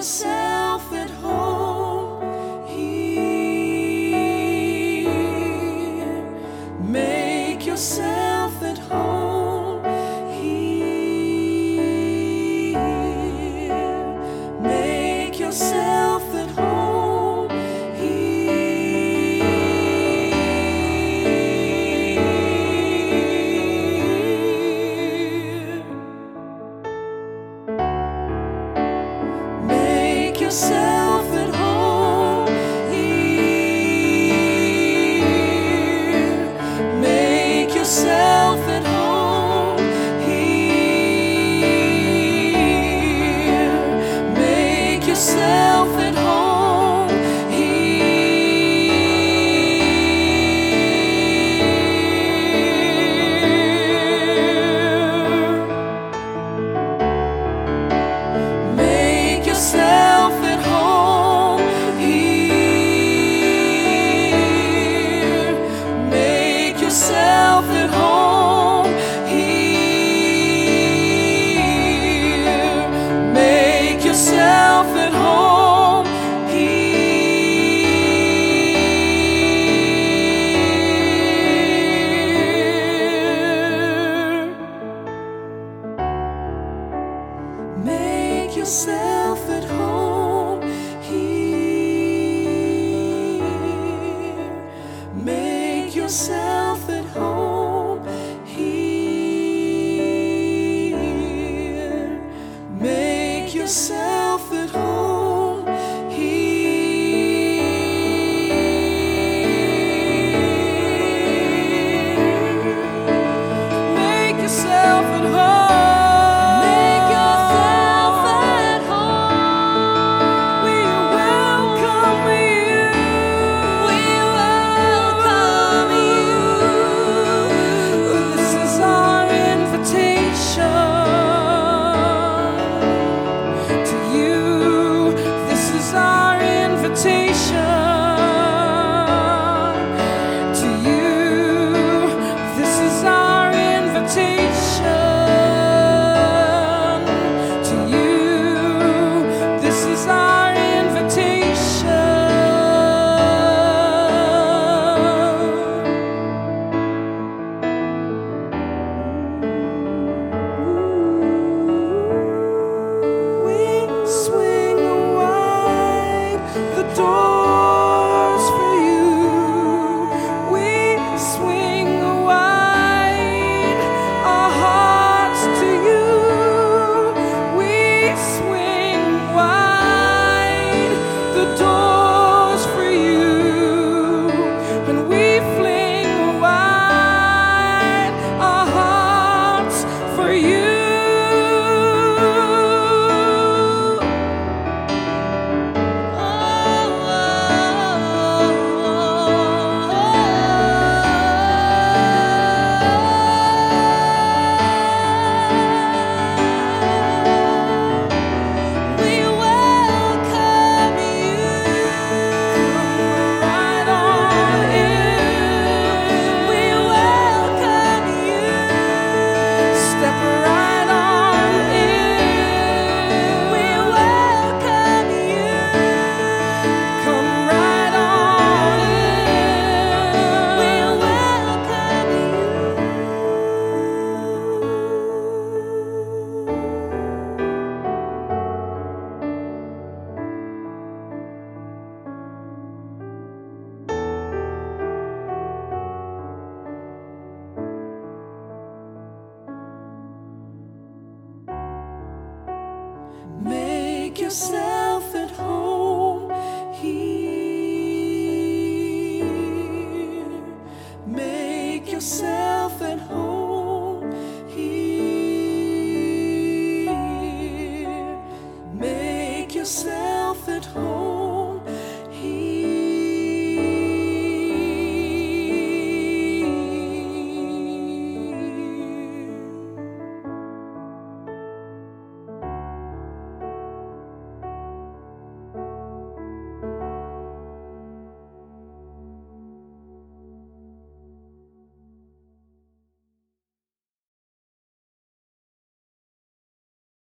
yourself at home here. Make yourself at home here. Make yourself at home here. Make yourself at home here. Make yourself at home here. Make yourself at home here. Make yourself at home here. Make yourself at home here. Make yourself at home here. Make yourself at home here. Make yourself at home here. Make yourself at home here. Make yourself at home. Make yourself at home. We welcome you. We welcome you. This is our invitation to you. This is our invitation to you. This is our invitation to you. This is our invitation. We swing wide the doors for you. We swing wide our hearts to you. We swing wide the doors for you. And we fling wide our hearts for you. We welcome you. Come right on in. We welcome you. Step right on in. We welcome you. Come right on in. We welcome you. Make yourself at home here. Make yourself